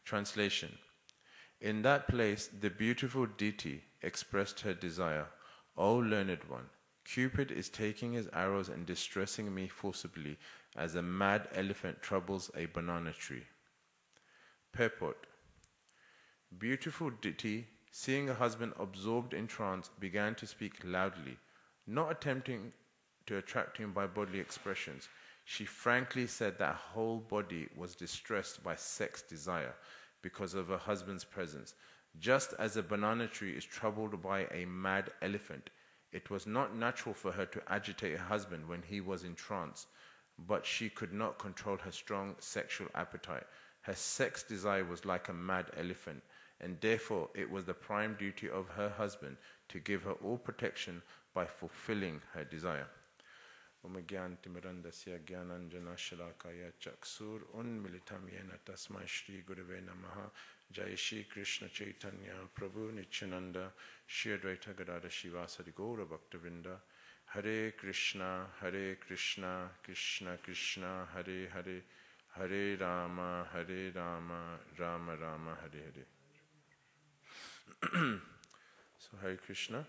Translation. In that place, the beautiful Diti expressed her desire. O learned one, Cupid is taking his arrows and distressing me forcibly as a mad elephant troubles a banana tree. Purport. Beautiful Diti, seeing her husband absorbed in trance, began to speak loudly, not attempting to attract him by bodily expressions. She frankly said that her whole body was distressed by sex desire because of her husband's presence. Just as a banana tree is troubled by a mad elephant, it was not natural for her to agitate her husband when he was in trance, but she could not control her strong sexual appetite. Her sex desire was like a mad elephant, and therefore it was the prime duty of her husband to give her all protection by fulfilling her desire. Umagyantimirandasya Gyananjana Shalakaya Chaksur Unmilitam Yena Tasmai Shri Gurave Namaha Jai Shri Krishna Chaitanya Prabhu Nityananda Shri Advaita Gadada Shivasari Gaura Bhaktavinda Hare Krishna Krishna Krishna Hare Hare Hare Rama Rama Rama Hare Hare. So Hare Krishna.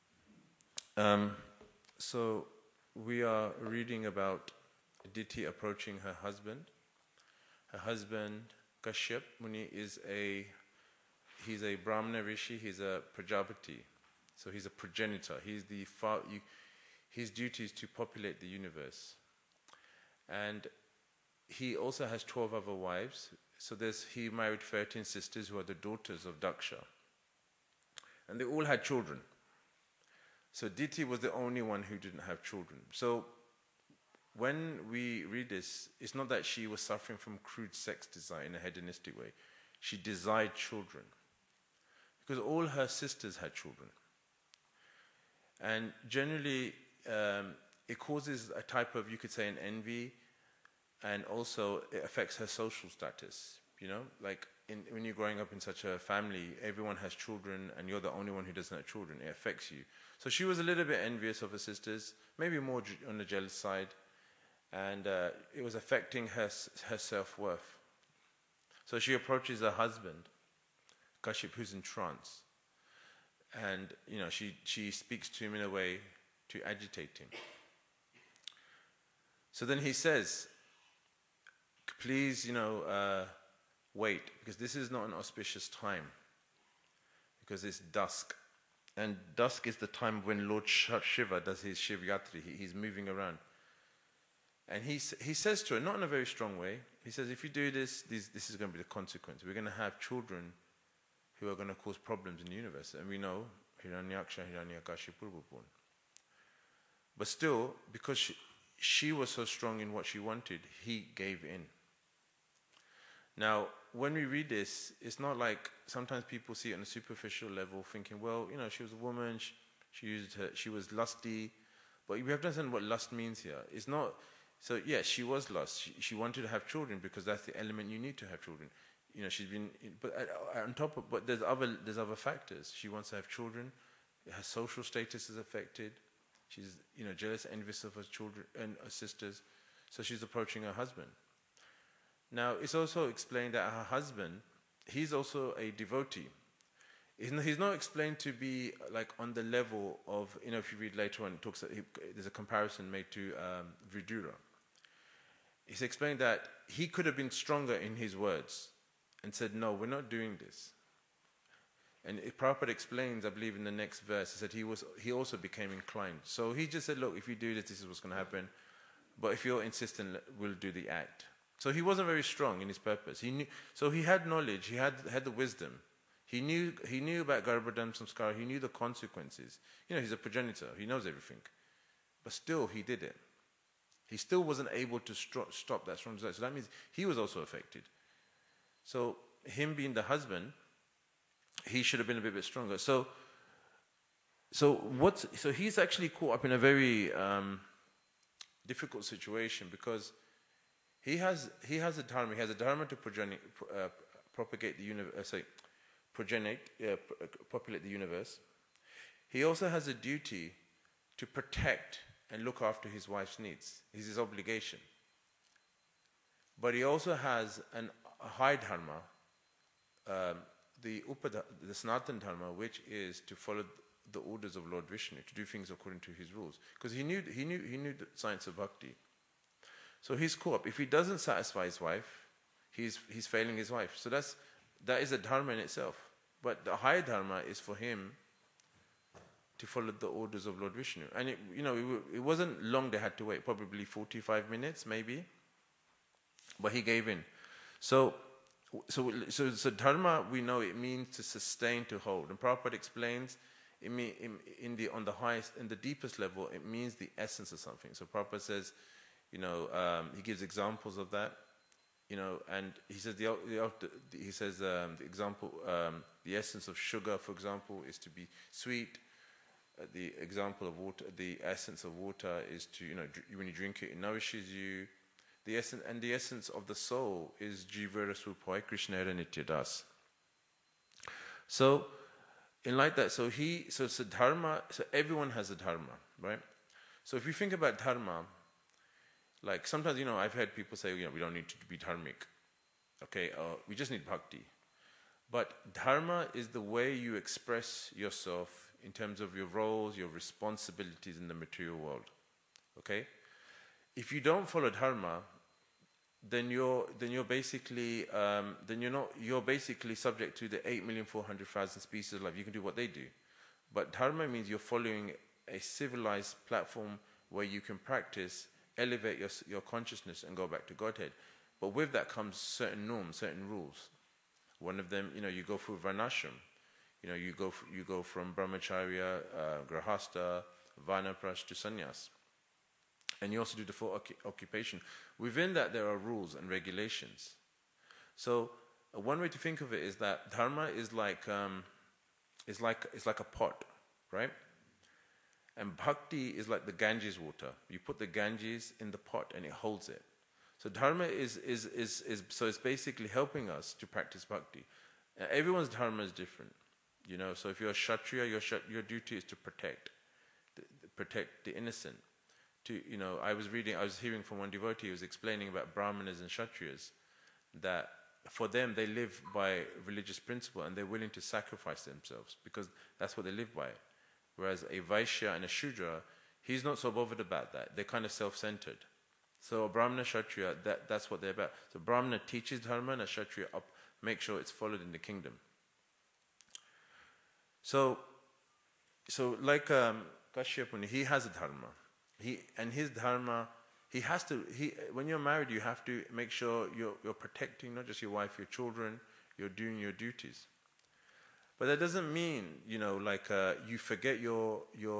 So we are reading about Diti approaching her husband. Her husband, Kashyap Muni, he's a Brahmana Rishi, he's a Prajapati. So he's a progenitor. His duty is to populate the universe. And he also has 12 other wives. So he married 13 sisters who are the daughters of Daksha. And they all had children. So Diti was the only one who didn't have children. So when we read this, it's not that she was suffering from crude sex desire in a hedonistic way. She desired children. Because all her sisters had children. And generally, it causes a type of, you could say, an envy, and also it affects her social status. You know, like when you're growing up in such a family, everyone has children, and you're the only one who doesn't have children. It affects you. So she was a little bit envious of her sisters, maybe more on the jealous side, and it was affecting her self-worth. So she approaches her husband, Kashyap, who's in trance, and she speaks to him in a way to agitate him. So then he says, please, wait, because this is not an auspicious time, because it's dusk. And dusk is the time when Lord Shiva does his Shivyatri. He's moving around. And he says to her, not in a very strong way, he says, if you do this is going to be the consequence. We're going to have children who are going to cause problems in the universe. And we know Hiranyaksha, Hiranyakashipu were born. But still, because she was so strong in what she wanted, he gave in. Now, when we read this, it's not like sometimes people see it on a superficial level, thinking, well, she was a woman, she was lusty, but we have to understand what lust means here. It's not, so yes, she was lust. She wanted to have children because that's the element you need to have children. She's been, but on top of, but there's other factors. She wants to have children. Her social status is affected. She's, jealous, envious of her children and her sisters, so she's approaching her husband. Now, it's also explained that her husband, he's also a devotee. He's not explained to be like on the level of, if you read later on, there's a comparison made to Vidura. It's explained that he could have been stronger in his words and said, no, we're not doing this. And Prabhupada explains, I believe in the next verse, he said he also became inclined. So he just said, look, if you do this, this is what's going to happen. But if you're insistent, we'll do the act. So he wasn't very strong in his purpose. So he had knowledge, he had the wisdom. He knew about Garbhadam Samskara, he knew the consequences. He's a progenitor, he knows everything. But still, he did it. He still wasn't able to stop that strong desire. So that means he was also affected. So him being the husband, he should have been a bit stronger. So he's actually caught up in a very difficult situation, because he has a dharma. He has a dharma to propagate the universe. Populate the universe. He also has a duty to protect and look after his wife's needs. It's his obligation. But he also has a high dharma the Sanatana Dharma, which is to follow the orders of Lord Vishnu, to do things according to his rules, because he knew the science of bhakti. So he's caught up. If he doesn't satisfy his wife, he's failing his wife. So that is a dharma in itself. But the higher dharma is for him to follow the orders of Lord Vishnu. And it wasn't long they had to wait, probably 45 minutes maybe. But he gave in. So dharma, we know it means to sustain, to hold. And Prabhupada explains, on the highest, in the deepest level, it means the essence of something. So Prabhupada says, he gives examples of that, and he says the example, the essence of sugar, for example, is to be sweet. The example of water, the essence of water is to, when you drink it, it nourishes you. The essence of the soul is Jivara Swrupai Krishna Nitya Das. So, in like that, so dharma, so everyone has a dharma, right? So if you think about dharma, like sometimes, I've heard people say, we don't need to be dharmic, okay, we just need bhakti. But dharma is the way you express yourself in terms of your roles, your responsibilities in the material world, okay? If you don't follow dharma, then you're basically subject to the 8,400,000 species of life. You can do what they do, but dharma means you're following a civilized platform where you can practice, elevate your consciousness, and go back to Godhead. But with that comes certain norms, certain rules. One of them, you go through varnashram. You go from brahmacharya, grahastha, vanaprash to sannyas. And you also do the full occupation. Within that, there are rules and regulations. So one way to think of it is that dharma is like a pot, right? And bhakti is like the Ganges water. You put the Ganges in the pot and it holds it. So dharma is it's basically helping us to practice bhakti. Everyone's dharma is different, So if you're a kshatriya, your duty is to protect the innocent. I was hearing from one devotee who was explaining about brahmanas and kshatriyas, that for them they live by religious principle and they're willing to sacrifice themselves because that's what they live by. Whereas a vaishya and a shudra, he's not so bothered about that. They're kind of self-centered. So a brahmana, kshatriya, that's what they're about. So brahmana teaches dharma and a kshatriya make sure it's followed in the kingdom. So like Kashyap Muni, he has a dharma. His dharma, when you're married, you have to make sure you're protecting not just your wife, your children, you're doing your duties. But that doesn't mean, you forget your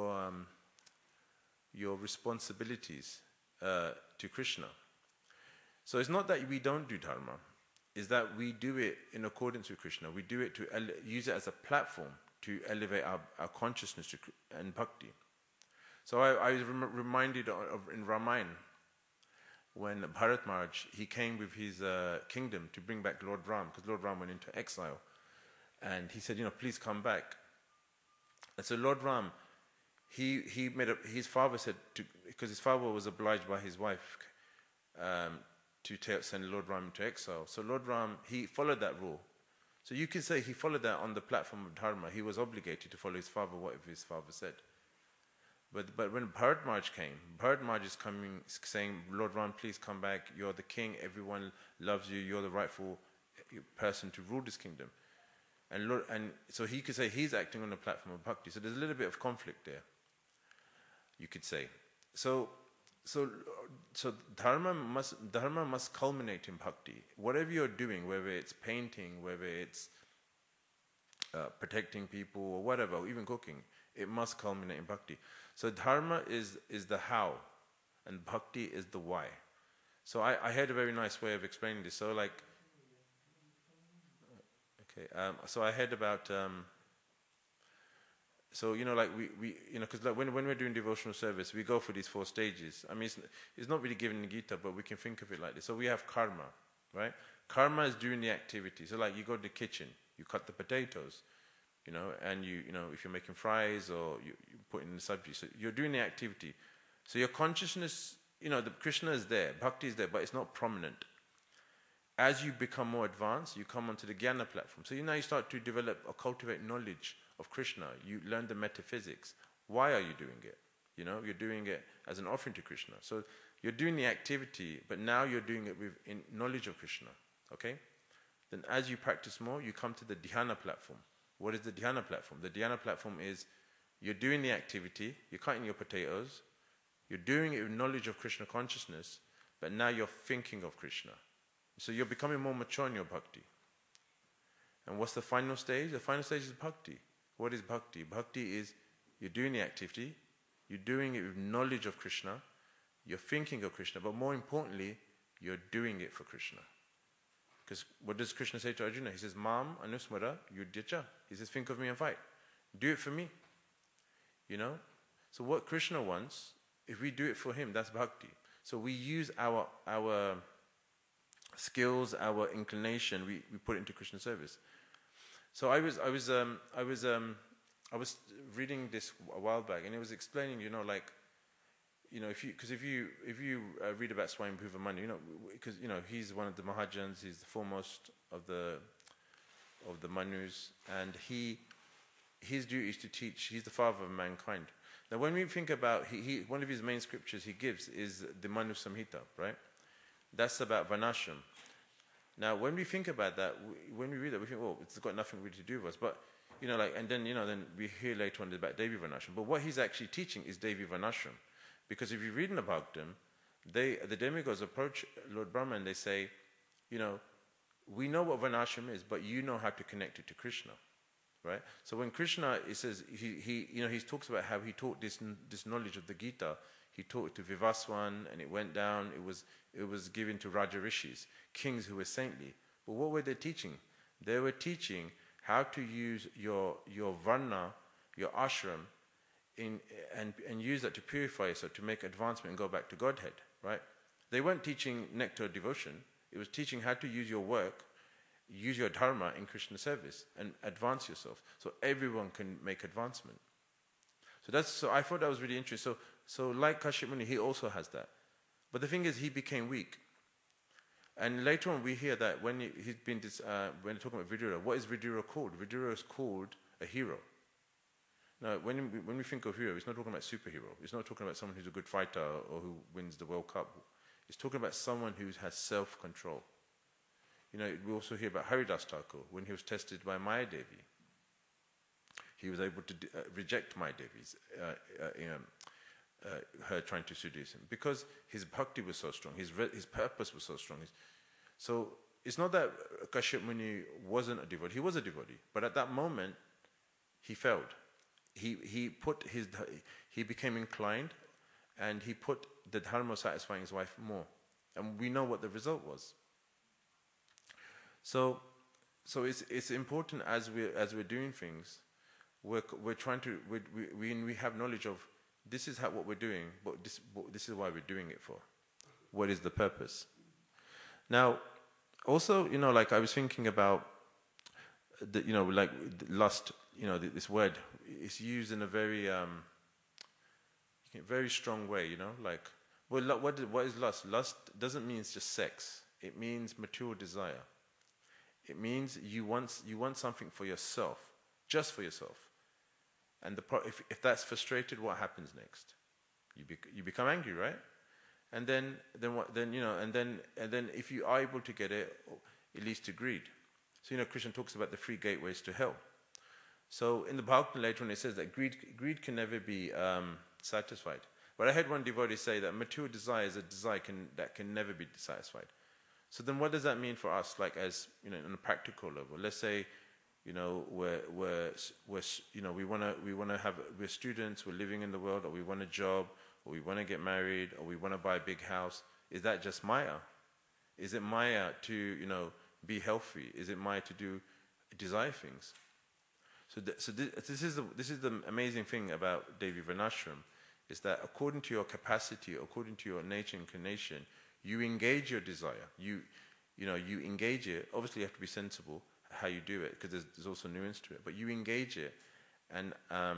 responsibilities to Krishna. So it's not that we don't do dharma, it's that we do it in accordance with Krishna. We do it to use it as a platform to elevate our consciousness and bhakti. So I was reminded of in Ramayana, when Bharat Maharaj, he came with his kingdom to bring back Lord Ram, because Lord Ram went into exile. And he said, please come back. And so Lord Ram, he made up, his father said, because his father was obliged by his wife to send Lord Ram into exile. So Lord Ram, he followed that rule. So you can say he followed that on the platform of dharma. He was obligated to follow his father, whatever his father said. But when Bharat Maharaj came, Bharat Maharaj is coming saying, Lord Ram, please come back. You're the king. Everyone loves you. You're the rightful person to rule this kingdom. And so he could say he's acting on the platform of bhakti. So there's a little bit of conflict there, you could say. So dharma must culminate in bhakti. Whatever you're doing, whether it's painting, whether it's protecting people or whatever, or even cooking, it must culminate in bhakti. So dharma is the how, and bhakti is the why. So I heard a very nice way of explaining this. So like, so I heard about, like because like when we're doing devotional service, we go through these 4 stages. I mean, it's not really given in the Gita, but we can think of it like this. So we have karma, right? Karma is doing the activity. So like you go to the kitchen, you cut the potatoes, and if you're making fries or you put in the sabji, so you're doing the activity. So your consciousness, the Krishna is there, bhakti is there, but it's not prominent. as you become more advanced, you come onto the Jnana platform. So now you start to develop or cultivate knowledge of Krishna. You learn the metaphysics. Why are you doing it? You're doing it as an offering to Krishna. So you're doing the activity, but now you're doing it with knowledge of Krishna. Okay? Then as you practice more, you come to the dhyana platform. What is the dhyana platform? The dhyana platform is you're doing the activity, you're cutting your potatoes, you're doing it with knowledge of Krishna consciousness, but now you're thinking of Krishna. So you're becoming more mature in your bhakti. And what's the final stage? The final stage is bhakti. What is bhakti? Bhakti is you're doing the activity, you're doing it with knowledge of Krishna, you're thinking of Krishna, but more importantly, you're doing it for Krishna. Because what does Krishna say to Arjuna? He says, Mam anusmara yudhyacha. He says, think of me and fight. Do it for me. So what Krishna wants, if we do it for him, that's bhakti. So we use our skills, our inclination, we put it into Krishna service. So I was reading this a while back, and it was explaining, if you read about Swayambhuva Manu, because he's one of the Mahajans, he's the foremost of the Manus, and his duty is to teach. He's the father of mankind. Now, when we think about one of his main scriptures he gives is the Manu Samhita, right? That's about Varnashram. Now, when we think about that, when we read that, we think, well, it's got nothing really to do with us. But, and then we hear later on about Devi Varnashram. But what he's actually teaching is Devi Varnashram. Because if you read in the Bhagavatam, the demigods approach Lord Brahma and they say, we know what Varnashram is, but you know how to connect it to Krishna. Right? So when Krishna, it says, he talks about how he taught this knowledge of the Gita. He taught it to Vivaswan, and it went down. It was given to Raja Rishis, kings who were saintly. But what were they teaching? They were teaching how to use your varna, your ashram, and use that to purify yourself, to make advancement and go back to Godhead. Right? They weren't teaching nectar devotion. It was teaching how to use your work, use your dharma in Krishna service and advance yourself, so everyone can make advancement. So I thought that was really interesting. So like Kashyap Muni, he also has that. But the thing is, he became weak. And later on, we hear that when he's been when talking about Vidura, what is Vidura called? Vidura is called a hero. Now, when we think of hero, it's not talking about superhero. It's not talking about someone who's a good fighter or who wins the World Cup. It's talking about someone who has self-control. We also hear about Haridas Thakur when he was tested by Maya Devi. He was able to reject Maya Devi's, her trying to seduce him, because his bhakti was so strong, his purpose was so strong. So it's not that Kashyap Muni wasn't a devotee; he was a devotee, but at that moment, he failed. He became inclined, and he put the dharma satisfying his wife more, and we know what the result was. So it's important as we're doing things, we're trying to we have knowledge of this is what we're doing, but this is why we're doing it for. What is the purpose? Now, also, like I was thinking about like lust. This word is used in a very very strong way. What is lust? Lust doesn't mean it's just sex. It means material desire. It means you want something for yourself, just for yourself. And if that's frustrated, what happens next? You become angry, right? And then what? And then if you are able to get it, it leads to greed. So Krishna talks about the three gateways to hell. So in the Bhagavatam later on, it says that greed can never be satisfied. But I heard one devotee say that material desire is a desire that can never be satisfied. So then, what does that mean for us? Like, as on a practical level, let's say, we're students, we're living in the world, or we want a job, or we want to get married, or we want to buy a big house. Is that just Maya? Is it Maya to be healthy? Is it Maya to desire things? So this is the amazing thing about Devi Varnashram, is that according to your capacity, according to your nature inclination, you engage your desire. You engage it. Obviously, you have to be sensible how you do it, because there's also nuance to it. But you engage it, and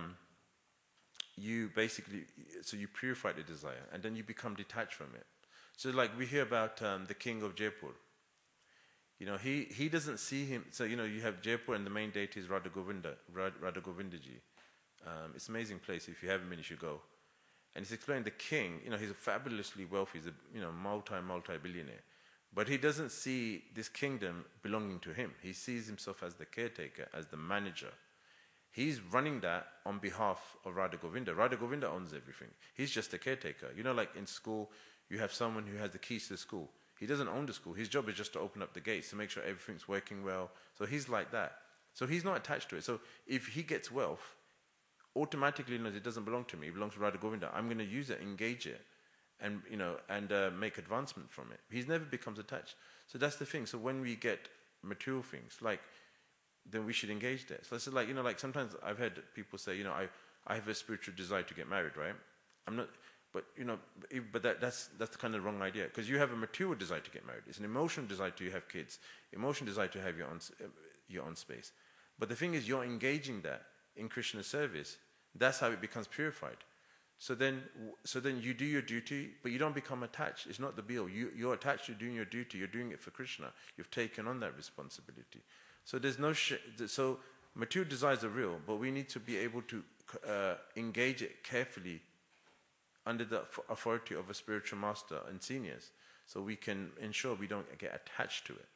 you basically, so you purify the desire, and then you become detached from it. So, like we hear about the king of Jaipur. He doesn't see him. So, you have Jaipur and the main deity is Radha Govindaji. It's an amazing place. If you haven't been, you should go. And he's explaining the king, he's a fabulously wealthy, he's a, multi-billionaire. But he doesn't see this kingdom belonging to him. He sees himself as the caretaker, as the manager. He's running that on behalf of Radha Govinda. Radha Govinda owns everything. He's just a caretaker. Like in school, you have someone who has the keys to the school. He doesn't own the school. His job is just to open up the gates to make sure everything's working well. So he's like that. So he's not attached to it. So if he gets wealth, automatically knows it doesn't belong to me. It belongs to Radha Govinda. I'm going to use it, engage it, and make advancement from it. He's never becomes attached. So that's the thing. So when we get material things, then we should engage there. So it's like sometimes I've heard people say, I have a spiritual desire to get married, right? I'm not, but that's the kind of wrong idea, because you have a material desire to get married. It's an emotional desire to have kids, emotional desire to have your own space. But the thing is, you're engaging that in Krishna's service. That's how it becomes purified. So then you do your duty, but you don't become attached. It's not the bill. You're attached to doing your duty. You're doing it for Krishna. You've taken on that responsibility. So there's no so material desires are real, but we need to be able to engage it carefully under the authority of a spiritual master and seniors, so we can ensure we don't get attached to it.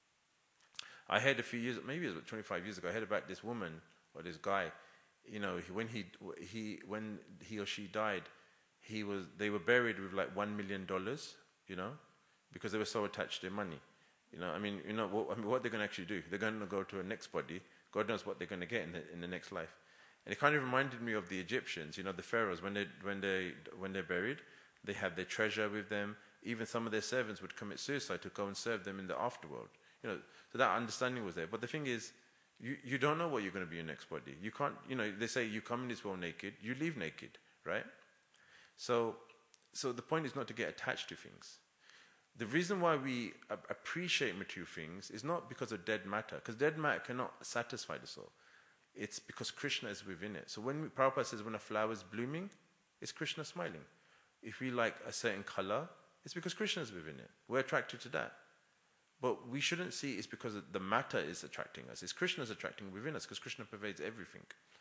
I heard a few years, maybe it was 25 years ago, I heard about this woman or this guy. When he or she died, they were buried with like $1 million, because they were so attached to their money. What they're going to actually do? They're going to go to a next body. God knows what they're going to get in the next life. And it kind of reminded me of the Egyptians, the pharaohs. When they're buried, they have their treasure with them. Even some of their servants would commit suicide to go and serve them in the afterworld. So that understanding was there. But the thing is, you don't know what you're going to be in your next body. You can't, they say you come in this world naked, you leave naked, right? So the point is not to get attached to things. The reason why we appreciate material things is not because of dead matter, because dead matter cannot satisfy the soul. It's because Krishna is within it. So Prabhupada says when a flower is blooming, it's Krishna smiling. If we like a certain color, it's because Krishna is within it. We're attracted to that. But we shouldn't see it's because the matter is attracting us. It's Krishna's attracting within us, because Krishna pervades everything.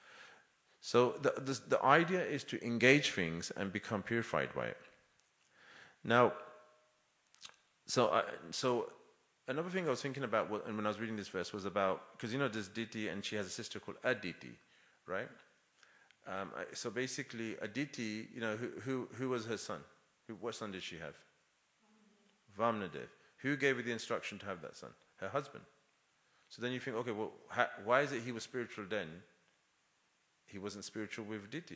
So the idea is to engage things and become purified by it. Now, so another thing I was thinking about when I was reading this verse was about, because there's Diti and she has a sister called Aditi, right? So basically, Aditi, who was her son? What son did she have? Vamnadev. Who gave her the instruction to have that son? Her husband. So then you think, okay, well, why is it he was spiritual then? He wasn't spiritual with Diti,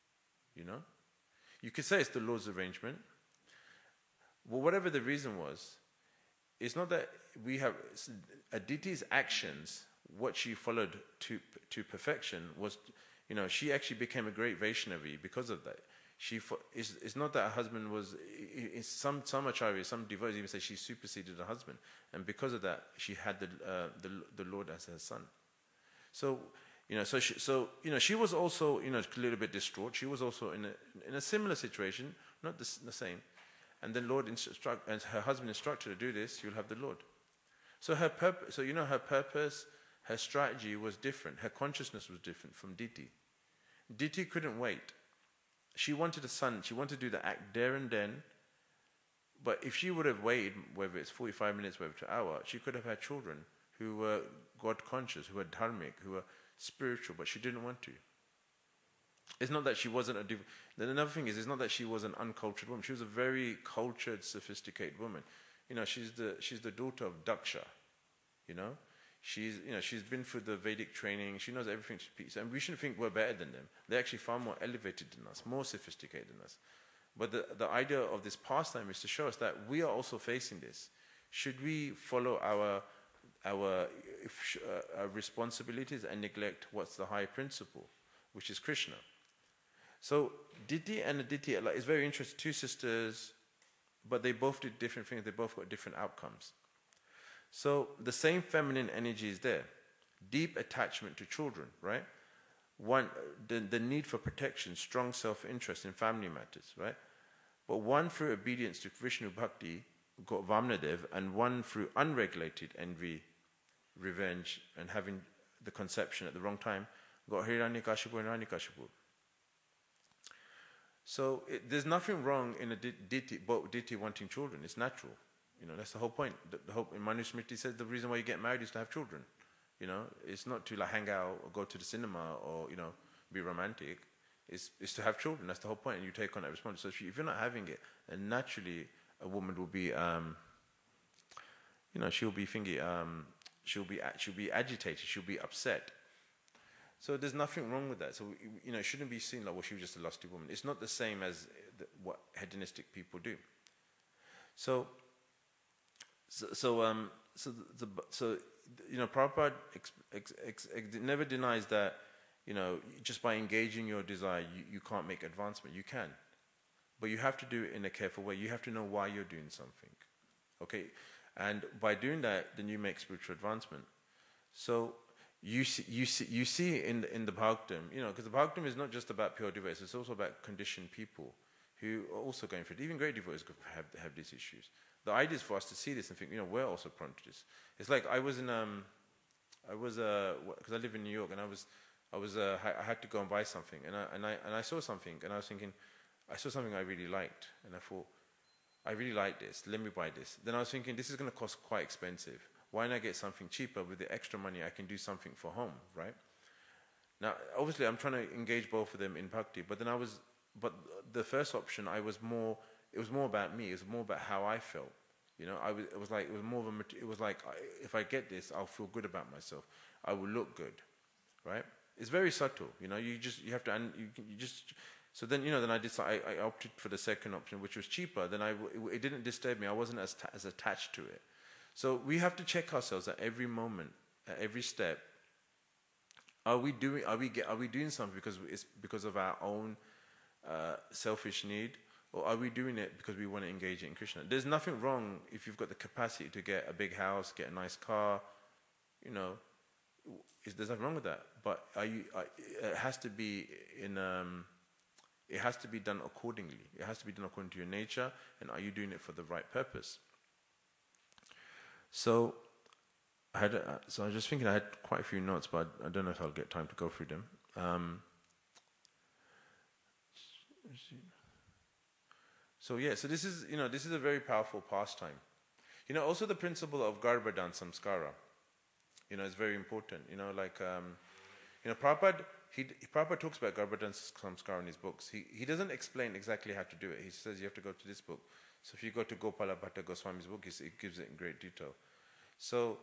You could say it's the Lord's arrangement. Well, whatever the reason was, it's not that we have Aditi's actions, what she followed to perfection was, she actually became a great Vaishnavi because of that. It's not that her husband was, some acharyas, some devotees even say she superseded her husband, and because of that she had the Lord as her son. So she was also a little bit distraught. She was also in a similar situation, not the same. And the Lord and her husband instructed her to do this. You'll have the Lord. So her purpose, her purpose, her strategy was different. Her consciousness was different from Diti. Diti couldn't wait. She wanted a son. She wanted to do the act there and then. But if she would have waited, whether it's 45 minutes, whether it's an hour, she could have had children who were God conscious, who were dharmic, who were spiritual, but she didn't want to. It's not that she wasn't then another thing is, it's not that she was an uncultured woman. She was a very cultured, sophisticated woman. She's the daughter of Daksha. She's been through the Vedic training. She knows everything. And we shouldn't think we're better than them. They're actually far more elevated than us, more sophisticated than us. But the idea of this pastime is to show us that we are also facing this. Should we follow our responsibilities and neglect what's the higher principle, which is Krishna? So Diti and Aditi, it's very interesting. Two sisters, but they both did different things. They both got different outcomes. So the same feminine energy is there. Deep attachment to children, right? One, the need for protection, strong self-interest in family matters, right? But one through obedience to Vishnu Bhakti got Vamnadev, and one through unregulated envy, revenge, and having the conception at the wrong time, got Hiranyakashipu and Hiranyakashipu. So there's nothing wrong in a deity wanting children. It's natural. That's the whole point. The whole, in Manusmriti says the reason why you get married is to have children. It's not to like hang out or go to the cinema or be romantic. It's to have children. That's the whole point, and you take on that responsibility. So if you're not having it, and naturally a woman will be, she'll be thingy, she'll be agitated, she'll be upset. So there's nothing wrong with that. So it shouldn't be seen like, well, she was just a lusty woman. It's not the same as what hedonistic people do. So Prabhupada never denies that just by engaging your desire you can't make advancement. You can, but you have to do it in a careful way. You have to know why you're doing something, okay? And by doing that, then you make spiritual advancement. So you see in the Bhagavatam, because the Bhagavatam is not just about pure devotees; it's also about conditioned people who are also going through it. Even great devotees have these issues. The idea is for us to see this and think, we're also prone to this. It's like I was because I live in New York, and I had to go and buy something, and I saw something, and I was thinking, I saw something I really liked, and I thought, I really like this, let me buy this. Then I was thinking, this is going to cost quite expensive. Why not get something cheaper? With the extra money, I can do something for home, right? Now, obviously, I'm trying to engage both of them in bhakti, but the first option, it was more about me. It was more about how I felt. It was like if I get this, I'll feel good about myself. I will look good, right? It's very subtle. So then, then I opted for the second option, which was cheaper. Then it didn't disturb me. I wasn't as attached to it. So we have to check ourselves at every moment, at every step. Are we doing something because of our own selfish need, or are we doing it because we want to engage in Krishna? There's nothing wrong if you've got the capacity to get a big house, get a nice car. There's nothing wrong with that. But it has to be it has to be done accordingly. It has to be done according to your nature, and are you doing it for the right purpose? So I was just thinking, I had quite a few notes, but I don't know if I'll get time to go through them. So this is a very powerful pastime. Also the principle of Garbhadan Samskara, is very important. Prabhupada talks about Garbhadan Samskara in his books. He doesn't explain exactly how to do it. He says you have to go to this book. So if you go to Gopala Bhatta Goswami's book, it gives it in great detail. So,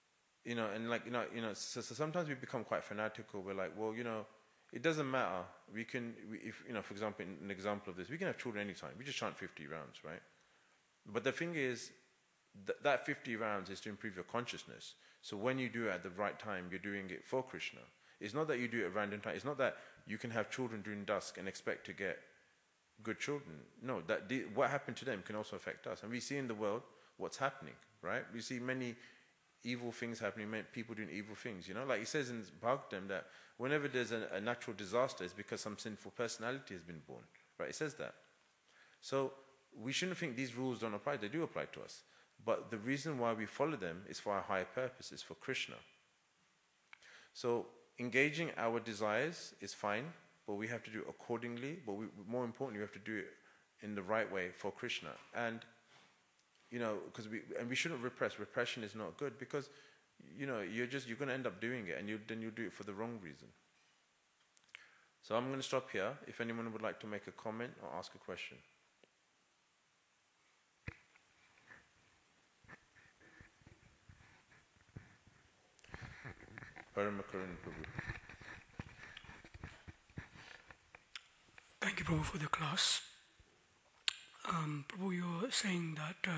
so sometimes we become quite fanatical. We're like, well, it doesn't matter. For example, in an example of this, we can have children anytime. We just chant 50 rounds, right? But the thing is, that 50 rounds is to improve your consciousness. So when you do it at the right time, you're doing it for Krishna. It's not that you do it at random time. It's not that you can have children during dusk and expect to get good children. No, what happened to them can also affect us. And we see in the world what's happening, right? We see many evil things happening, many people doing evil things, Like it says in Bhagavatam that whenever there's a natural disaster, it's because some sinful personality has been born, right? It says that. So we shouldn't think these rules don't apply. They do apply to us. But the reason why we follow them is for our higher purpose, is for Krishna. So engaging our desires is fine, but we have to do it accordingly. But more importantly, we have to do it in the right way for Krishna. And because we shouldn't repress. Repression is not good, because you're going to end up doing it, and then you'll do it for the wrong reason. So I'm going to stop here. If anyone would like to make a comment or ask a question. Thank you, Prabhu, for the class. Prabhu, you're saying that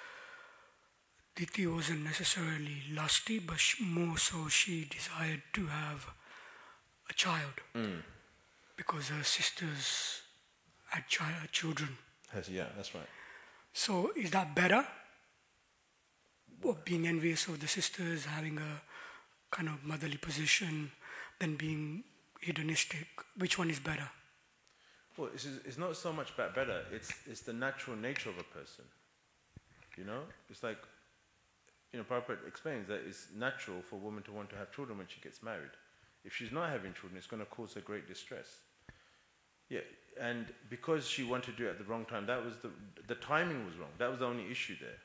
Diti wasn't necessarily lusty, but more so she desired to have a child because her sisters had children. Yeah, that's right. So is that better? Or being envious of the sisters, having a kind of motherly position, than being hedonistic? Which one is better? Well, it's not so much about better. It's the natural nature of a person. You know, it's like, Prabhupada explains that it's natural for a woman to want to have children when she gets married. If she's not having children, it's going to cause her great distress. Yeah, and because she wanted to do it at the wrong time, that was the timing was wrong. That was the only issue there.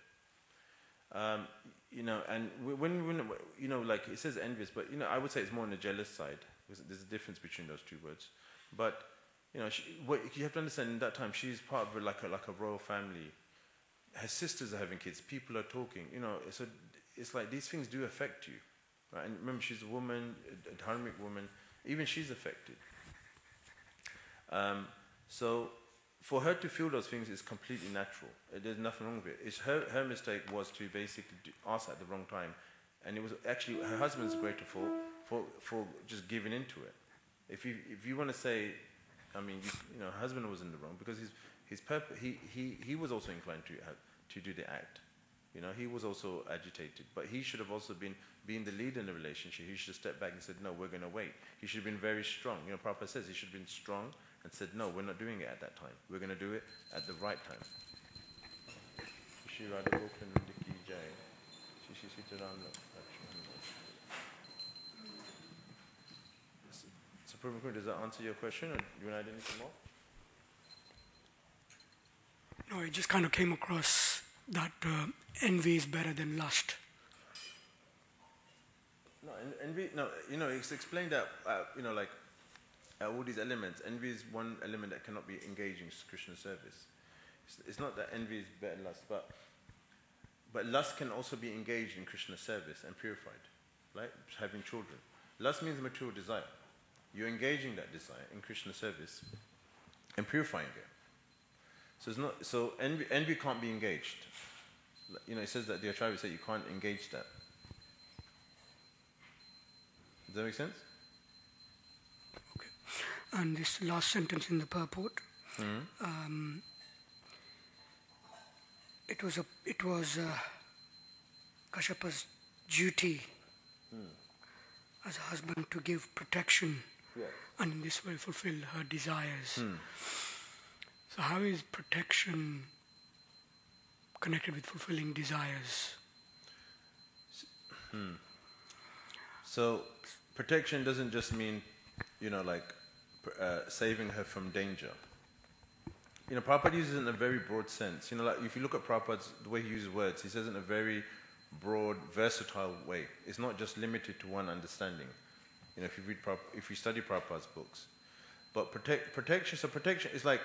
And when like it says envious, but I would say it's more on the jealous side, because there's a difference between those two words. But what you have to understand, in that time, she's part of like a royal family. Her sisters are having kids. People are talking. So it's like these things do affect you, right? And remember, she's a woman, a dharmic woman. Even she's affected. So for her to feel those things is completely natural. There's nothing wrong with it. It's her mistake was to basically ask at the wrong time, and it was actually her husband's greater fault for just giving into it. If you want to say, her husband was in the wrong because he was also inclined to do the act. He was also agitated, but he should have also been the lead in the relationship. He should have stepped back and said, no, we're going to wait. He should have been very strong. Prabhupada says he should have been strong and said, no, we're not doing it at that time. We're going to do it at the right time. So, Prabhupada, does that answer your question, or do you want to add anything more? No, it just kind of came across that envy is better than lust. No, envy. No, it's explained that all these elements. Envy is one element that cannot be engaged in Krishna service. It's not that envy is better than lust, but lust can also be engaged in Krishna service and purified, right? Having children. Lust means material desire. You're engaging that desire in Krishna service and purifying it. So it's not. So envy can't be engaged. It says that the Acharya say you can't engage that. Does that make sense? Okay. And this last sentence in the purport. It was Kashyapa's duty as a husband to give protection, and in this way fulfill her desires. So how is protection connected with fulfilling desires? So protection doesn't just mean, saving her from danger. Prabhupada uses it in a very broad sense. If you look at Prabhupada's, the way he uses words, he says it in a very broad, versatile way. It's not just limited to one understanding. If you study Prabhupada's books. But protection is like,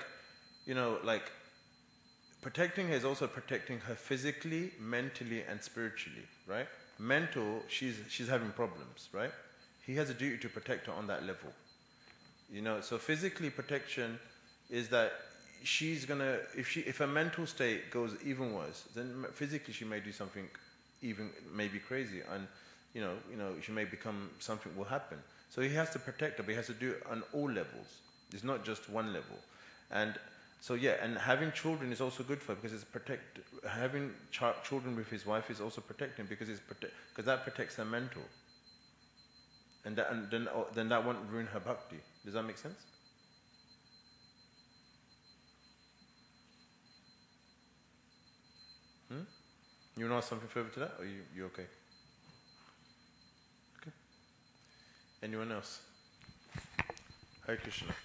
protecting her is also protecting her physically, mentally, and spiritually, right? Mental, she's having problems, right? He has a duty to protect her on that level. So physically protection is that she's gonna, if her mental state goes even worse, then physically she may do something even maybe crazy, and she may become, something will happen. So he has to protect her, but he has to do it on all levels. It's not just one level. And so and having children is also good for her because it's having children with his wife is also protecting because because that protects her mental. And then that won't ruin her bhakti. Does that make sense? You want to ask something further to that, or you okay? Okay. Anyone else? Hare Krishna.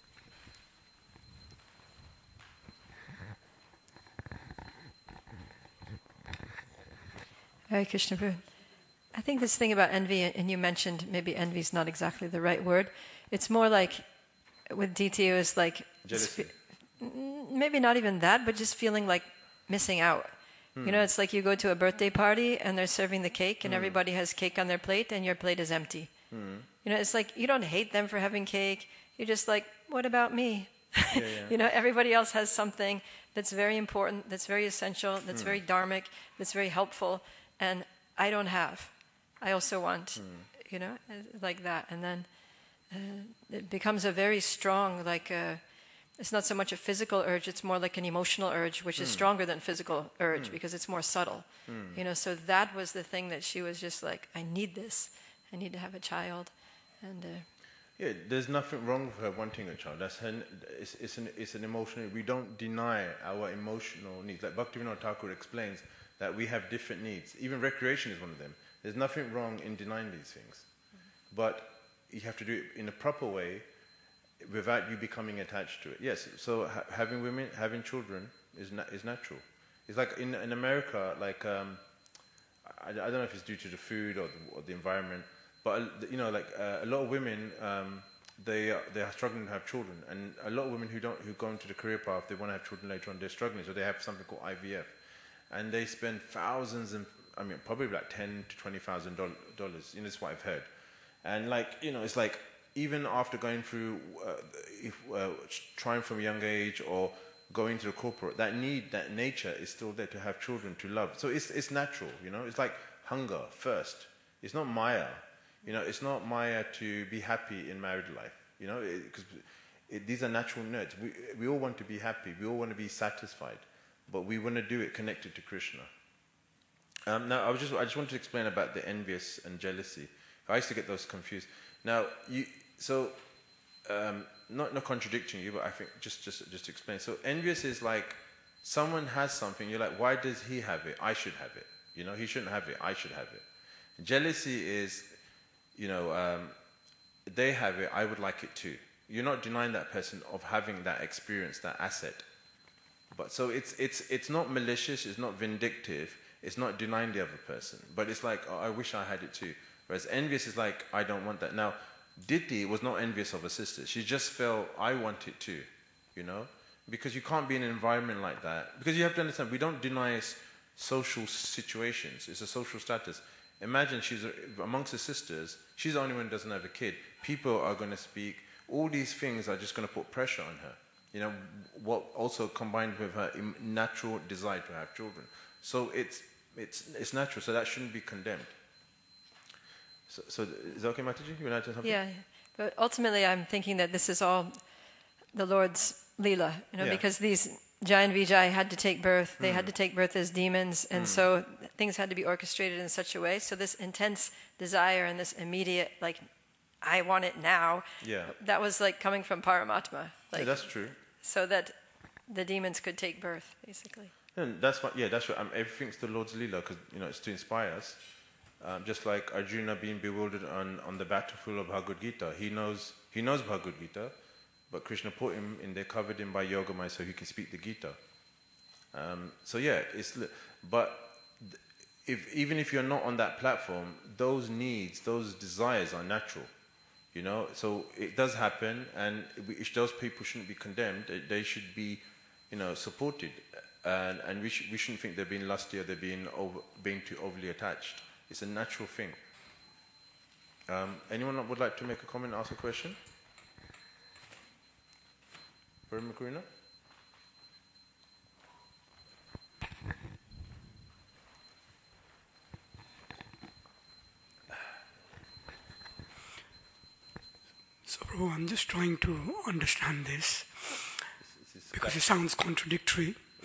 Hare Krishna Prabhu. I think this thing about envy, and you mentioned maybe envy is not exactly the right word. It's more like, with DT, it was like... Jealousy. Maybe not even that, but just feeling like missing out. It's like you go to a birthday party and they're serving the cake and everybody has cake on their plate and your plate is empty. It's like you don't hate them for having cake. You're just like, what about me? Everybody else has something that's very important, that's very essential, that's very dharmic, that's very helpful, and I don't have. I also want, like that. And then it becomes a very strong, it's not so much a physical urge, it's more like an emotional urge, which is stronger than physical urge because it's more subtle. So that was the thing that she was just like, I need this. I need to have a child. And Yeah, there's nothing wrong with her wanting a child. That's her. It's an emotional. We don't deny our emotional needs. Like Bhaktivinoda Thakur explains that we have different needs. Even recreation is one of them. There's nothing wrong in denying these things, but you have to do it in a proper way, without you becoming attached to it. Yes. So having children is natural. It's like in America, like I don't know if it's due to the food or the environment. But you know, like a lot of women, they are struggling to have children, and a lot of women who go into the career path, they want to have children later on. They're struggling, so they have something called IVF, and they spend thousands, and I mean probably like $10,000 to $20,000. You know, that's what I've heard, and like you know, it's like even after going through, trying from a young age or going to the corporate, that nature is still there to have children, to love. So it's natural, you know. It's like hunger, thirst. It's not Maya. You know, it's not Maya to be happy in married life, you know, because these are natural needs. We all want to be happy. We all want to be satisfied, but we want to do it connected to Krishna. Now, I just wanted to explain about the envious and jealousy. I used to get those confused. Now, not contradicting you, but I think just to explain. So, envious is like someone has something. You're like, why does he have it? I should have it. You know, he shouldn't have it. I should have it. Jealousy is, you know, they have it, I would like it too. You're not denying that person of having that experience, that asset. But so it's not malicious, it's not vindictive, it's not denying the other person. But it's like, oh, I wish I had it too. Whereas envious is like, I don't want that. Now, Diti was not envious of her sister. She just felt, I want it too, you know? Because you can't be in an environment like that. Because you have to understand, we don't deny social situations. It's a social status. Imagine she's amongst her sisters, she's the only one who doesn't have a kid. People are going to speak. All these things are just going to put pressure on her. You know, what also combined with her natural desire to have children. So it's natural, so that shouldn't be condemned. So is that okay, Mataji? You want to add something? Yeah, but ultimately I'm thinking that this is all the Lord's Leela, you know, because these Jai and Vijay had to take birth. They had to take birth as demons, and so things had to be orchestrated in such a way. So this intense desire and this immediate, like, I want it now, that was like coming from Paramatma. Like, yeah, that's true. So that the demons could take birth, basically. And that's what, that's right. Everything's the Lord's Leela, because, you know, it's to inspire us. Just like Arjuna being bewildered on the battlefield of Bhagavad Gita. He knows Bhagavad Gita, but Krishna put him in there, covered him by Yogamaya so he can speak the Gita. Even if you're not on that platform, those needs, those desires are natural, you know. So it does happen, and those people shouldn't be condemned. They should be, you know, supported, and we shouldn't think they're being lusty or they're being too overly attached. It's a natural thing. Anyone that would like to make a comment, ask a question? Makurina? So, Prabhu, I'm just trying to understand this because it sounds contradictory. Yeah.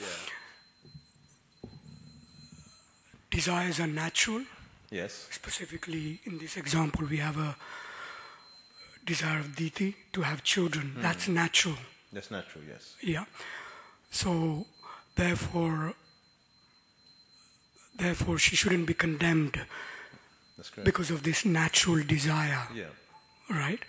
Desires are natural. Yes. Specifically, in this example, we have a desire of Diti to have children. That's natural. That's natural, yes. Yeah. So, therefore, she shouldn't be condemned. That's correct. Because of this natural desire. Yeah. Right?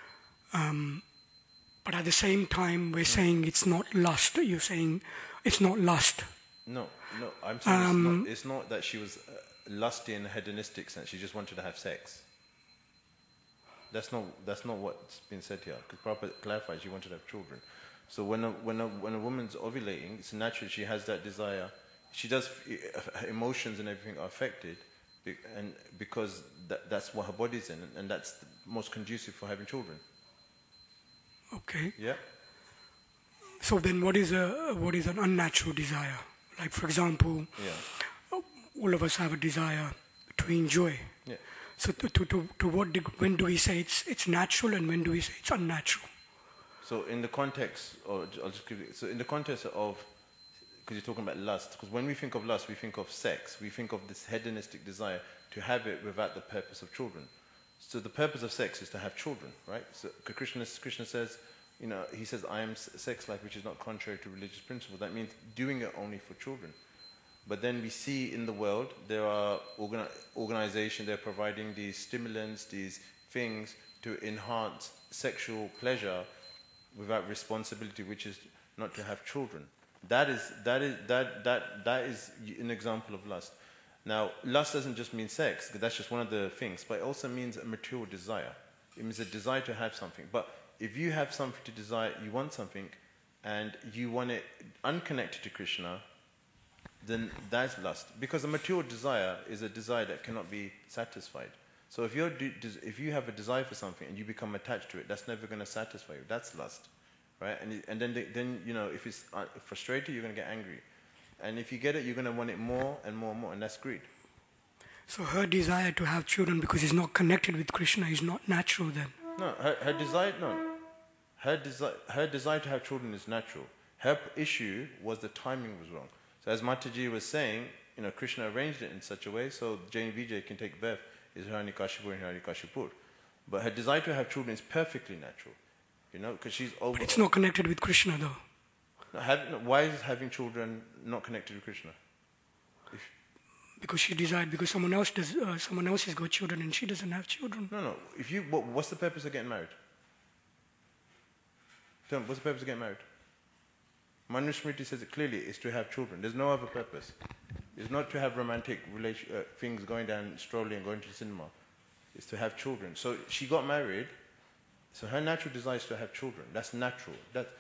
But at the same time, we're saying it's not lust. You're saying it's not lust. No. I'm saying it's not that she was lusty in a hedonistic sense. She just wanted to have sex. That's not what's been said here. Because Prabhupada clarifies she wanted to have children. So when a woman's ovulating, it's natural she has that desire. She does, her emotions and everything are affected, and because that's what her body's in, and that's the most conducive for having children. Okay. Yeah. So then, what is an unnatural desire? Like, for example, all of us have a desire to enjoy. Yeah. So to what when do we say it's natural, and when do we say it's unnatural? So in the context, in the context of, because you're talking about lust, because when we think of lust, we think of sex, we think of this hedonistic desire to have it without the purpose of children. So the purpose of sex is to have children, right? So Krishna says, he says, I am sex life, which is not contrary to religious principle. That means doing it only for children. But then we see in the world, there are organizations, they're providing these stimulants, these things to enhance sexual pleasure without responsibility, which is not to have children. That is an example of lust. Now, lust doesn't just mean sex, because that's just one of the things, but it also means a material desire. It means a desire to have something. But if you have something to desire, you want something, and you want it unconnected to Krishna, then that's lust. Because a material desire is a desire that cannot be satisfied. So if you have a desire for something and you become attached to it, that's never going to satisfy you. That's lust, right? And then if it's frustrated, you're going to get angry. And if you get it, you're going to want it more and more and more, and that's greed. So her desire to have children because it's not connected with Krishna is not natural then? No, her desire to have children is natural. Her issue was the timing was wrong. So as Mataji was saying, Krishna arranged it in such a way so Jane Vijay can take birth is Hiranyakashipu and Hiranyakashipur. But her desire to have children is perfectly natural, because she's over. But it's not connected with Krishna though. Why is having children not connected to Krishna? Because she desired, because someone else has got children and she doesn't have children. No. What's the purpose of getting married? Tell me, what's the purpose of getting married? Manusmriti says it clearly, it's to have children. There's no other purpose. It's not to have romantic things, going down, strolling, going to the cinema. It's to have children. So she got married, so her natural desire is to have children. That's natural.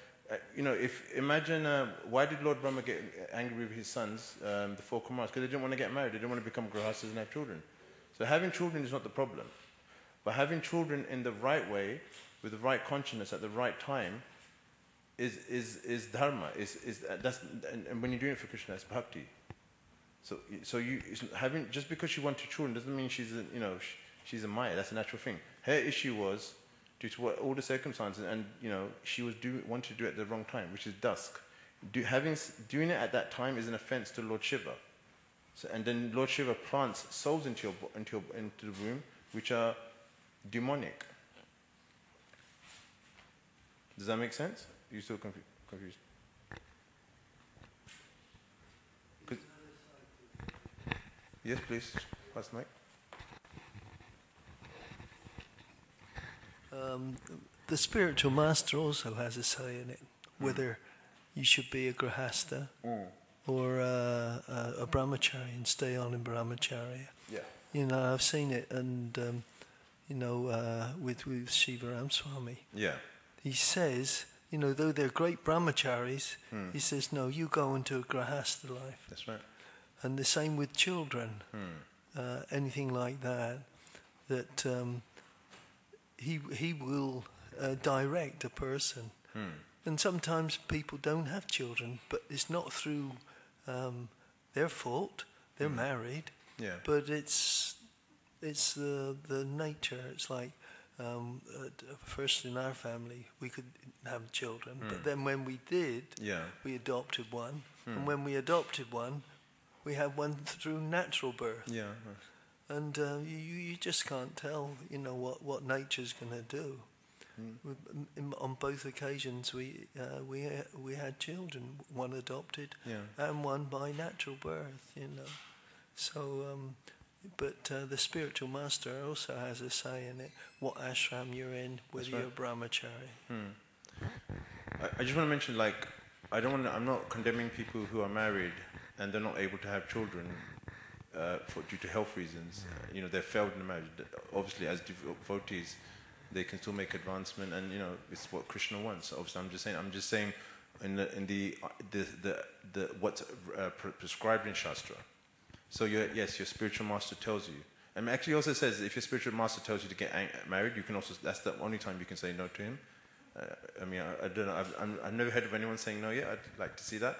Why did Lord Brahma get angry with his sons, the 4 Kumars? Because they didn't want to get married. They didn't want to become grahastas and have children. So having children is not the problem. But having children in the right way, with the right consciousness at the right time, is dharma. And when you're doing it for Krishna, it's bhakti. So just because she wanted children doesn't mean she's a maya. That's a natural thing. Her issue was due to all the circumstances, and she was wanted to do it at the wrong time, which is dusk. Doing it at that time is an offense to Lord Shiva. So, and then Lord Shiva plants souls into the womb, which are demonic. Does that make sense? Are you still confused? Yes, please. Pass the mic. The spiritual master also has a say in it, whether you should be a grahasta or a brahmachari and stay on in brahmacharya. Yeah. I've seen it, and with Shivaram Swami. Yeah. He says, though they're great brahmacharis, he says, no, you go into a grahasta life. That's right. And the same with children, anything like that he will direct a person. And sometimes people don't have children, but it's not through their fault. They're married, but it's the nature. It's like first in our family we could have children, but then when we did, we adopted one, and when we adopted one, we had one through natural birth. Yeah. And you just can't tell, what nature's going to do. On both occasions, we had children, one adopted and one by natural birth. So, but the spiritual master also has a say in it. What ashram you're in, whether you're a brahmachari. I just want to mention, I'm not condemning people who are married and they're not able to have children. Due to health reasons, they're failed in the marriage. Obviously, as devotees, they can still make advancement, and it's what Krishna wants. Obviously, I'm just saying, in the what's prescribed in Shastra. So your spiritual master tells you, and actually also says if your spiritual master tells you to get married, you can also. That's the only time you can say no to him. I don't know. I've never heard of anyone saying no yet. I'd like to see that.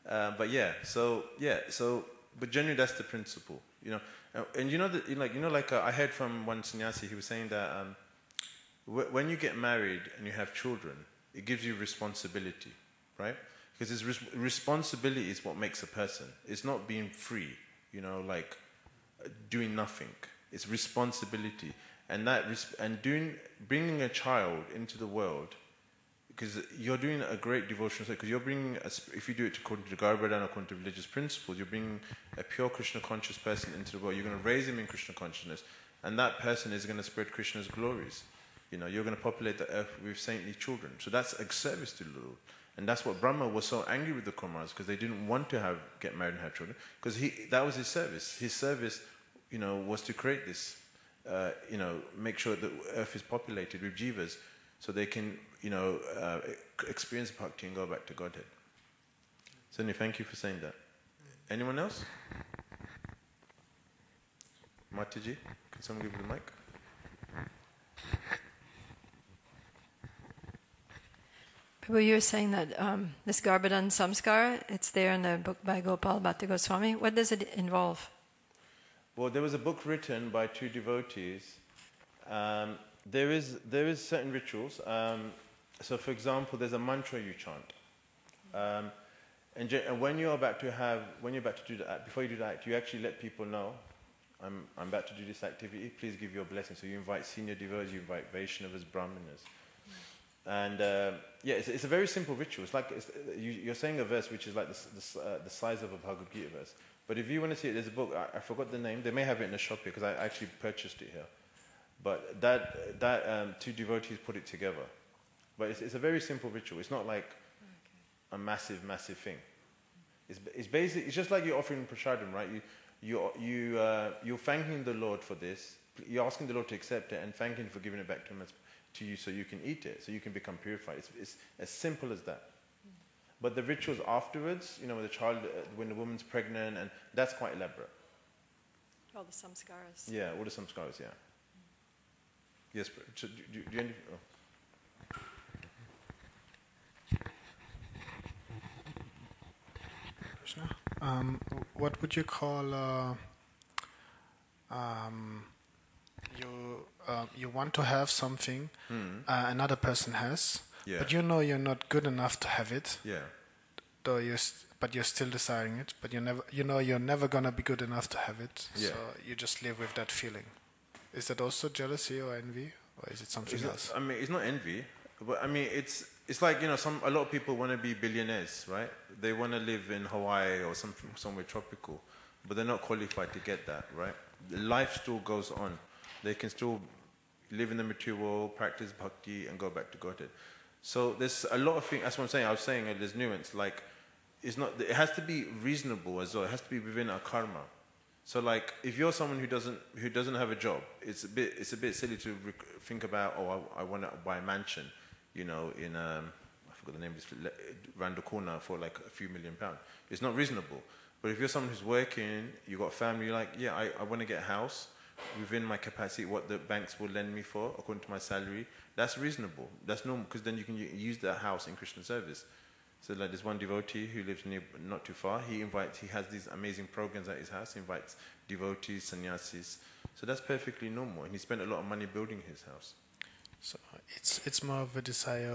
But generally, that's the principle, And I heard from one sannyasi. He was saying that when you get married and you have children, it gives you responsibility, right? Because responsibility is what makes a person. It's not being free, doing nothing. It's responsibility, and bringing a child into the world, because you're doing a great devotional service, because you're bringing, if you do it according to the Garbhadan, according to religious principles, you're bringing a pure Krishna conscious person into the world. You're going to raise him in Krishna consciousness, and that person is going to spread Krishna's glories. You know, you're going to populate the earth with saintly children. So that's a service to the Lord. And that's what Brahma was so angry with the Kumaras, because they didn't want to get married and have children, because that was his service. His service, you know, was to create this, you know, make sure that earth is populated with jivas, so they can, you know, experience bhakti and go back to Godhead. So, thank you for saying that. Anyone else? Mataji, can someone give me the mic? Well, you were saying that this Garbhadan Samskara, it's there in the book by Gopal Bhatta Goswami. What does it involve? Well, there was a book written by two devotees. There is certain rituals. So, for example, there's a mantra you chant, and when you're about to do the act, before you do the act, you actually let people know, I'm about to do this activity. Please give your blessing. So you invite senior devotees, you invite Vaishnavas, Brahmanas. And it's a very simple ritual. It's like you're saying a verse which is like the size of a Bhagavad Gita verse. But if you want to see it, there's a book. I forgot the name. They may have it in the shop here because I actually purchased it here. But that two devotees put it together. But it's a very simple ritual. It's not like a massive thing. It's basic. It's just like you're offering prasadam, right? You're thanking the Lord for this. You're asking the Lord to accept it and thanking Him for giving it back to you so you can eat it, so you can become purified. It's as simple as that. But the rituals afterwards, you know, when the woman's pregnant, and that's quite elaborate. All the samskaras. Yeah, all the samskaras, yeah. Yes, do you any... Oh. Krishna, what would you call... you want to have something another person has, but you know you're not good enough to have it. Yeah. But you're still desiring it. But you're never gonna be good enough to have it. Yeah. So you just live with that feeling. Is that also jealousy or envy, or is it something else? I mean, it's not envy, but I mean, it's like, you know, a lot of people want to be billionaires, right? They want to live in Hawaii or somewhere tropical, but they're not qualified to get that, right? Life still goes on. They can still live in the material world, practice bhakti, and go back to Godhead. So there's a lot of things. That's what I'm saying. I was saying there's nuance. Like, it has to be reasonable as well. It has to be within our karma. So, like, if you're someone who doesn't have a job, it's a bit silly to think about. Oh, I want to buy a mansion, you know, in I forgot the name of this, around the corner for like a few £1 million. It's not reasonable. But if you're someone who's working, you've got a family, you're like, yeah, I want to get a house within my capacity, what the banks will lend me for, according to my salary, that's reasonable. That's normal, because then you can use that house in Krishna service. So like there's one devotee who lives not too far. He has these amazing programs at his house. He invites devotees, sannyasis. So that's perfectly normal. And he spent a lot of money building his house. So it's more of a desire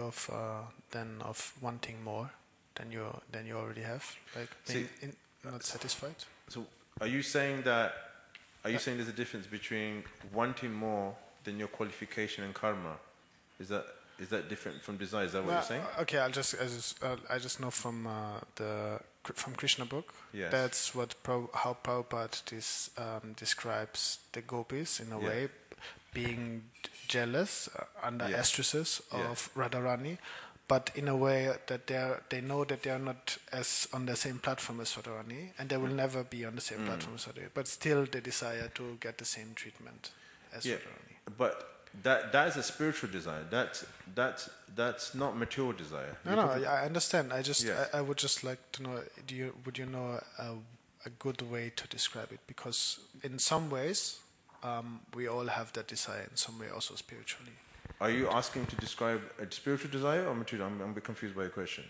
of wanting more than you already have, like being not satisfied. So are you saying there's a difference between wanting more than your qualification and karma? Is that different from desire? Is that what you're saying? Okay, I just know from Krishna book. Yes. That's how Prabhupada describes the gopis in a way, being jealous under aestresses of Radharani, but in a way that they know that they are not as on the same platform as Radharani, and they will never be on the same platform as Radharani. But still, they desire to get the same treatment as Radharani. But that is a spiritual desire. That's not material desire. No, I understand. I would just like to know. Would you know a good way to describe it? Because in some ways, we all have that desire. In some way, also spiritually. Are you asking to describe a spiritual desire or material? I'm a bit confused by your question.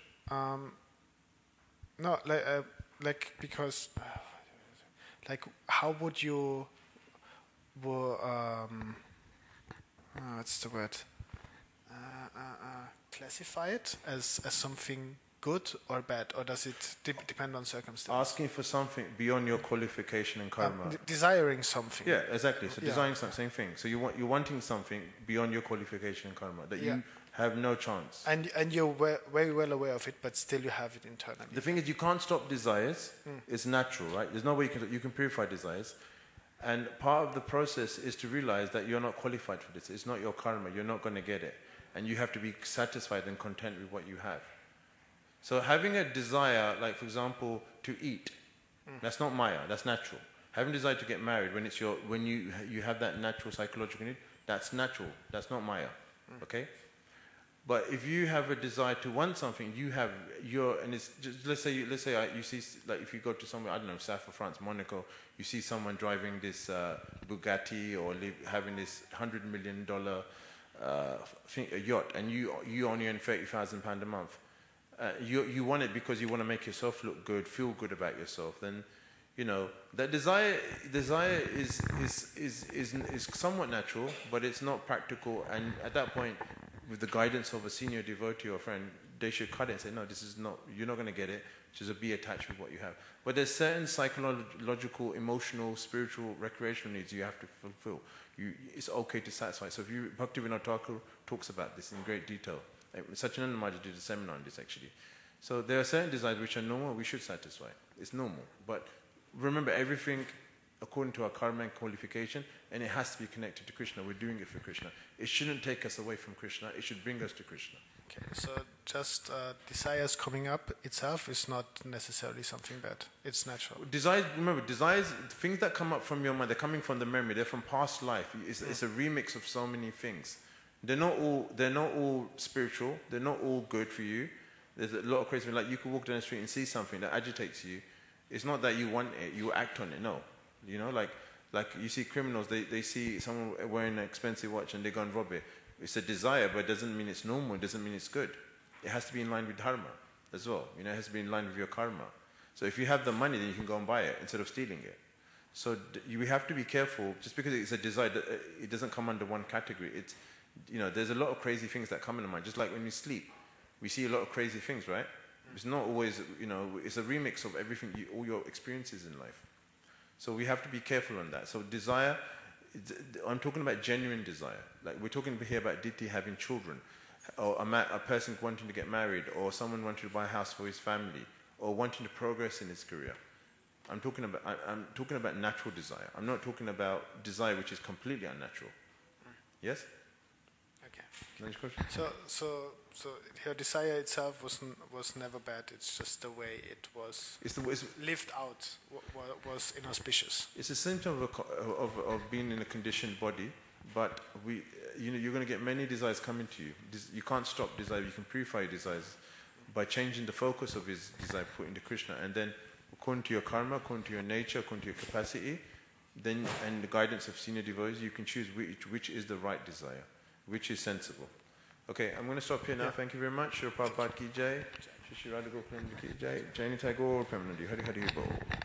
No, because, how would you, what's the word? Classify it as something good or bad, or does it depend on circumstances? Asking for something beyond your qualification and karma. Desiring something. Yeah, exactly. So desiring something, same thing. So you're wanting something beyond your qualification and karma that you have no chance. And you're very well aware of it, but still you have it internally. The thing is, you can't stop desires. It's natural, right? There's no way you can purify desires. And part of the process is to realize that you're not qualified for this. It's not your karma. You're not going to get it. And you have to be satisfied and content with what you have. So having a desire, like for example, to eat, that's not maya, that's natural. Having a desire to get married when you have that natural psychological need, that's natural, that's not maya. Okay? But if you have a desire to want something, and it's just, let's say you see, like if you go to somewhere, I don't know, south of France, Monaco, you see someone driving this Bugatti or having this $100 million yacht, and you only earn £30,000 a month. You want it because you want to make yourself look good, feel good about yourself. Then, that desire is somewhat natural, but it's not practical. And at that point, with the guidance of a senior devotee or friend, they should cut it and say, no, this is not, you're not going to get it. Just be attached with what you have. But there's certain psychological, emotional, spiritual, recreational needs you have to fulfill. It's okay to satisfy. So Bhaktivinoda Thakur talks about this in great detail. Satyananda Maharaj did a seminar on this actually. So there are certain desires which are normal, we should satisfy. It's normal. But remember, everything according to our karma and qualification, and it has to be connected to Krishna. We're doing it for Krishna. It shouldn't take us away from Krishna. It should bring us to Krishna. Okay, so just desires coming up itself is not necessarily something bad. It's natural. Desires, things that come up from your mind, they're coming from the memory. They're from past life. It's a remix of so many things. They're not all spiritual. They're not all good for you. There's a lot of crazy things. Like you could walk down the street and see something that agitates you. It's not that you want it. You act on it. No. Like you see criminals. They see someone wearing an expensive watch and they go and rob it. It's a desire, but it doesn't mean it's normal. It doesn't mean it's good. It has to be in line with dharma as well. It has to be in line with your karma. So if you have the money, then you can go and buy it instead of stealing it. So we have to be careful. Just because it's a desire, it doesn't come under one category. It's there's a lot of crazy things that come in the mind. Just like when we sleep, we see a lot of crazy things, right? It's not always, it's a remix of everything, all your experiences in life. So we have to be careful on that. So desire, I'm talking about genuine desire. Like we're talking here about Diti having children, or a person wanting to get married, or someone wanting to buy a house for his family, or wanting to progress in his career. I'm talking about natural desire. I'm not talking about desire which is completely unnatural. Yes? Okay. Next question. So your desire itself was never bad. It's just the way it was lived out was inauspicious. It's a symptom of being in a conditioned body, but you're going to get many desires coming to you. You can't stop desire. You can purify your desires by changing the focus of his desire, putting to Krishna, and then according to your karma, according to your nature, according to your capacity, then and the guidance of senior devotees, you can choose which is the right desire, which is sensible. Okay, I'm going to stop here now. Thank you very much. Shri Prabhupada ki jai. Shri Radha Gokulam ki jai. Jaini Tagore Premanandi. Hari Hari Bol.